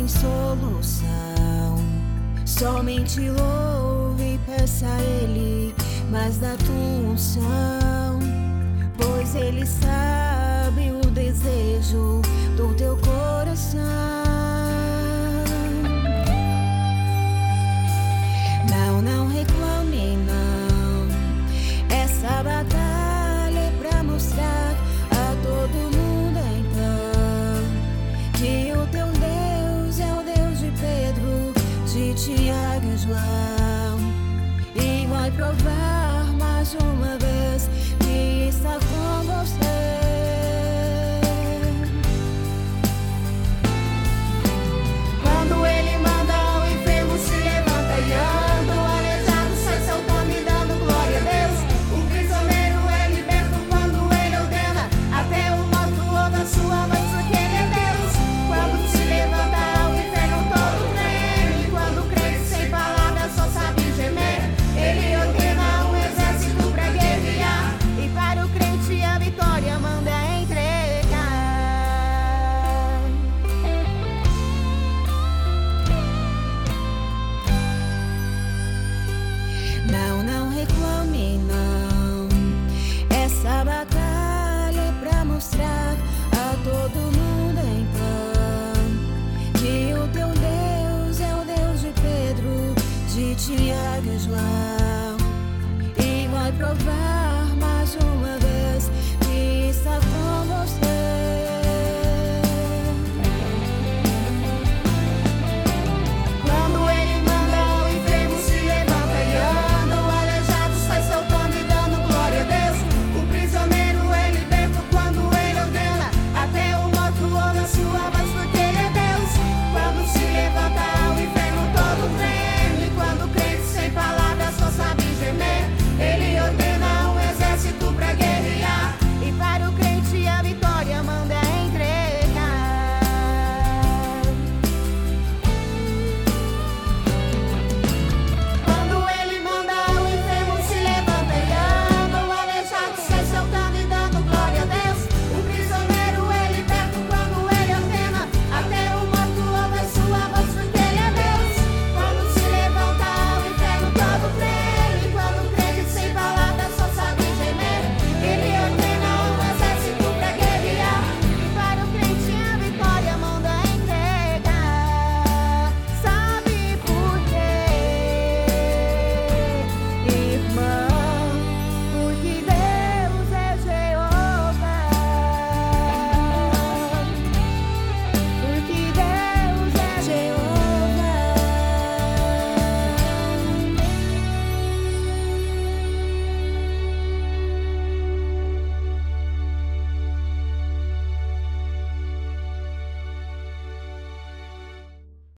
tem solução. Somente louve e peça a Ele mais da tua unção, pois Ele sabe o desejo do teu coração. Não reclame, não. Essa batalha é pra mostrar a todo mundo então que o teu Deus é o Deus de Pedro, de Tiago e João, e vai provar mais uma vez que está com você. Quando Ele manda, o enfermo se levanta e anda, o aleijado sai saltando e dando glória a Deus. O prisioneiro é liberto quando Ele ordena, até o morto ouve a sua voz porque Ele é Deus. Quando se levanta, o inferno todo treme, quando crente sem palavras só sabe gemer. Ele ordena um exército pra guerrear, e para o crente a vitória manda entregar. Não reclame, não. Essa batalha é pra mostrar a todo mundo então que o teu Deus é o Deus de Pedro, de Tiago e João, e vai provar